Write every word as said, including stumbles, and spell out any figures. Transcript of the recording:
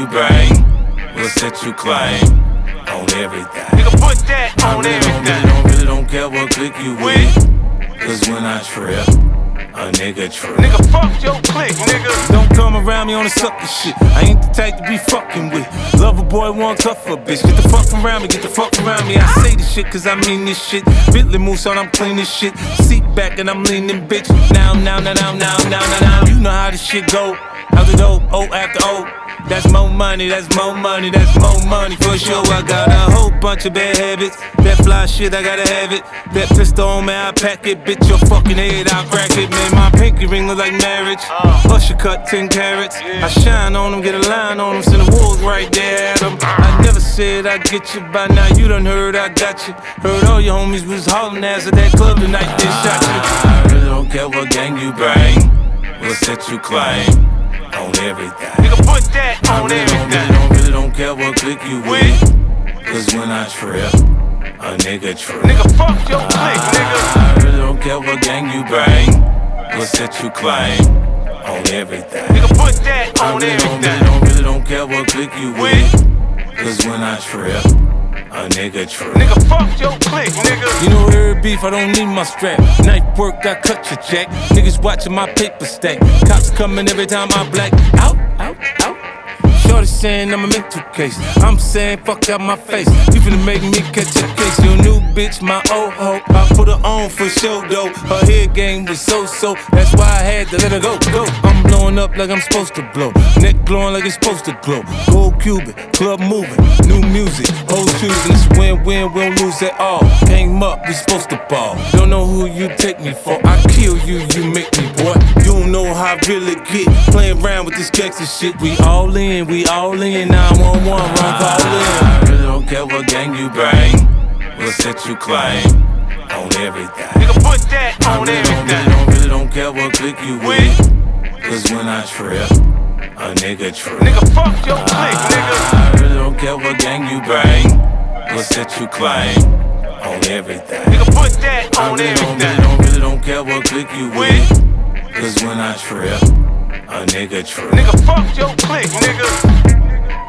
you bring will set you claim on everything. Nigga, put that on I really everything. Don't, really, don't, really don't care what clique you with. Cause when I trip, a nigga trip. Nigga, fuck your clique, nigga. Don't come around me on the sucker shit. I ain't the type to be fucking with. Love a boy, one tougher bitch. Get the fuck around me, get the fuck around me. I say this shit cause I mean this shit. Bentley moves on, I'm clean this shit. Seat back and I'm leaning, bitch. Now, now, now, now, now, now, now, now. You know how this shit go. Out the dope, O after O. That's more money, that's more money, that's more money for sure. I got a whole bunch of bad habits. That fly shit, I gotta have it. That pistol on me, I pack it. Bitch, your fucking head, I'll crack it. Man, my pinky ring look like marriage. Usher cut ten carats. I shine on them, get a line on them. Send the wolves right there at them. I never said I'd get you, by now you done heard I got you. Heard all your homies was hauling ass at that club tonight, they shot you. I really don't care what gang you bring. We'll set you claim on everything. Nigga, put that on I really everything. Don't, really don't, really don't care what clique you with. Cause when I trip, a nigga trip. Nigga, fuck your clique, nigga. I really don't care what gang you bring. We'll set you claim on everything. Nigga, put that I on really don't, really everything. don't, really don't care what clique you with. Cause when I trip, a nigga trip. Nigga, fuck your clique, nigga. You know every beef, I don't need my strap. Knife work, I cut your jack. Niggas watching my paper stack. Cops coming every time I black out, out, out. Shorty saying I'm a mental case. I'm saying fuck out my face. You finna make me catch a case. Your new bitch, my old hoe. I put her on for show though. Her head game was so-so. That's why I had to let her go, go. I'm blowing up like I'm supposed to blow. Neck glowing like it's supposed to glow. Gold Cuban, club moving, new music, whole choosing. It's win-win, we don't lose at all. Came up, we supposed to ball. Don't know who you take me for. I kill you, you make me, boy. You don't know how I really get. Playing around with this gangsta shit. We all in, we all in. nine one one, run, call in. I really don't care what gang you bring. We'll set you claim on everything. Nigga, put that I on really don't, really everything. don't, really don't care what clique you with. Cause when I trip, a nigga trip. Nigga, fuck your clique, nigga. I really don't care what gang you bring. We'll set you claim on everything. Nigga, put that I on really don't, really everything. don't, really don't care what clique you with. Cause when I trip, a nigga trip. Nigga, fuck your clique, nigga.